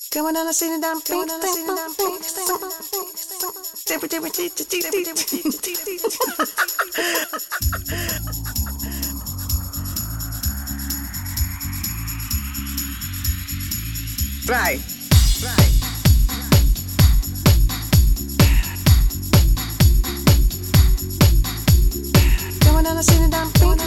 Going on a scene down pink. Right. Going on a scene down pink.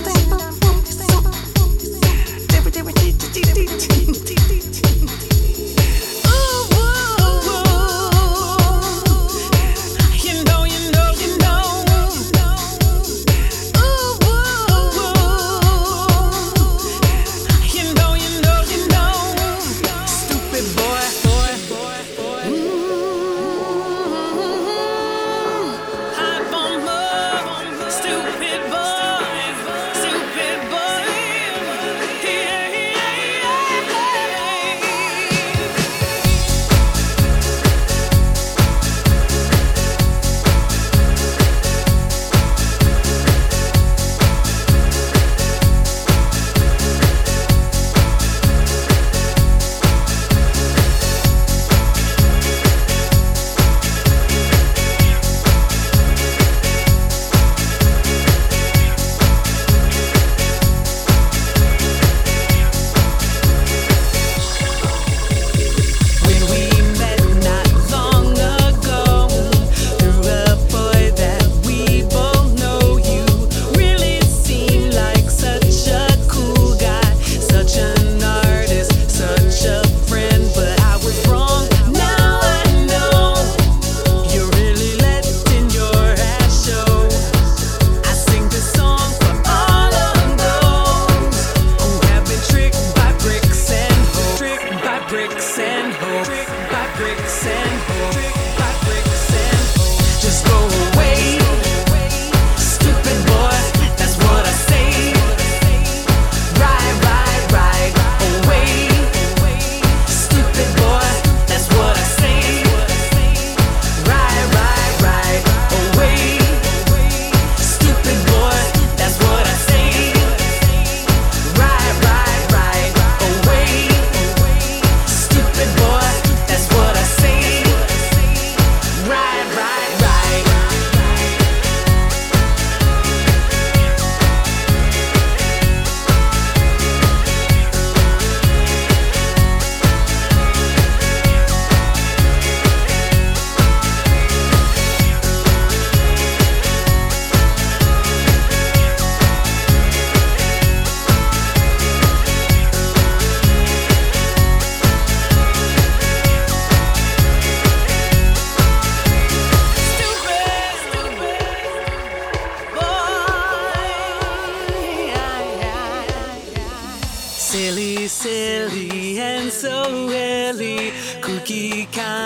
Silly and so silly, cookie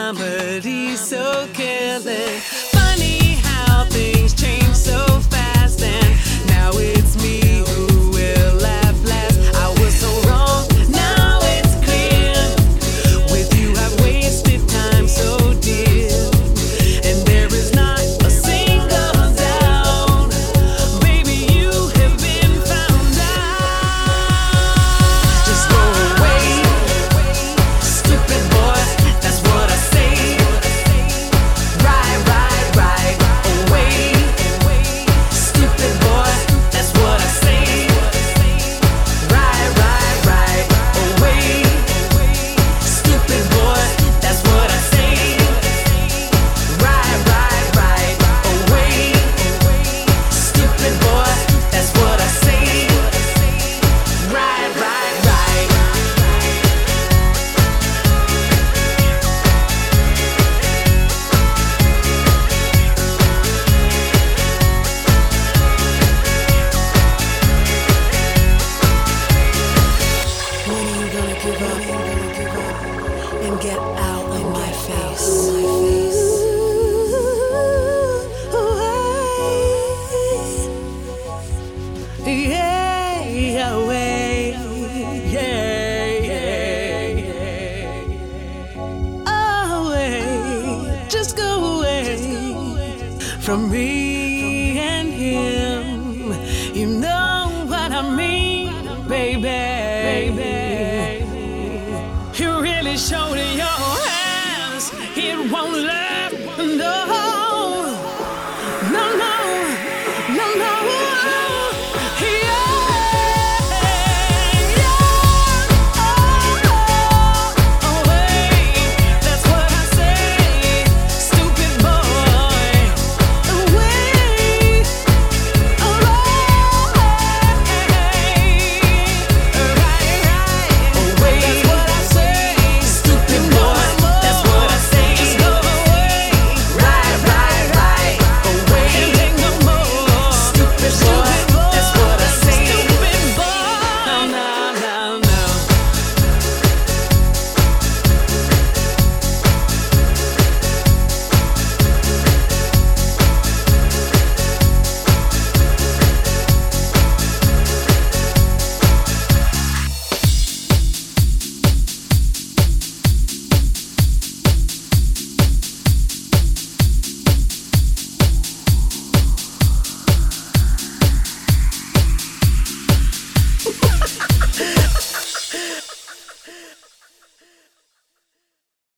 comedy so killing. Funny how things change so fast, and now it's me who will laugh last. I was so wrong, now it's clear. With you I've wasted time so dear, and there is not a single doubt. Baby, you have been found out. Just go away, stupid boy, that's what I say. Right away, stupid boy, that's what I say. Right away, stupid boy, that's what I say. Right away, stupid boy, that's what I say. Right. When are you gonna give up and get out of my face? Yeah, away. Away, just go away from me and him. You know what I mean, baby. You really show